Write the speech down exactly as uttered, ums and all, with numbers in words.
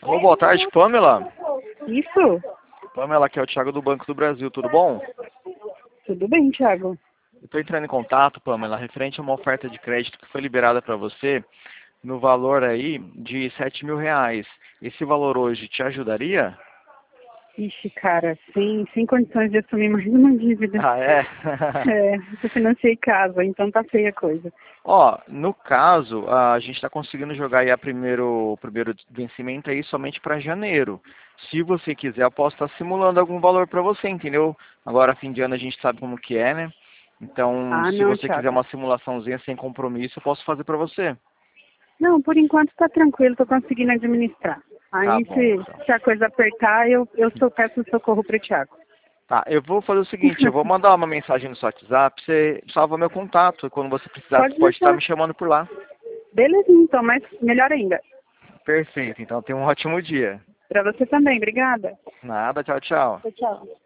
Ô, boa tarde, Pamela. Isso? Pamela, aqui é o Thiago do Banco do Brasil, tudo bom? Tudo bem, Thiago. Eu estou entrando em contato, Pamela, referente a uma oferta de crédito que foi liberada para você no valor aí de sete mil reais. Esse valor hoje te ajudaria? Ixi, cara, sem, sem condições de assumir mais uma dívida. Ah, é? É, eu financiei casa, então tá feia a coisa. Ó, no caso, a gente está conseguindo jogar aí a primeiro, o primeiro vencimento aí somente para janeiro. Se você quiser, eu posso estar simulando algum valor para você, entendeu? Agora, fim de ano, a gente sabe como que é, né? Então, Ah, se não, você quiser Thiago. uma simulaçãozinha sem compromisso, eu posso fazer para você. Não, por enquanto tá tranquilo, tô conseguindo administrar. Tá Aí bom, então. se, se a coisa apertar, eu, eu sou, peço socorro pro Thiago. Tá, eu vou fazer o seguinte, eu vou mandar uma mensagem no seu WhatsApp, você salva meu contato, e quando você precisar, Pode você pode estar deixar. me chamando por lá. Beleza, então, mas melhor ainda. Perfeito, então tenha um ótimo dia. Pra você também, obrigada. Nada, tchau, tchau. Tchau, tchau.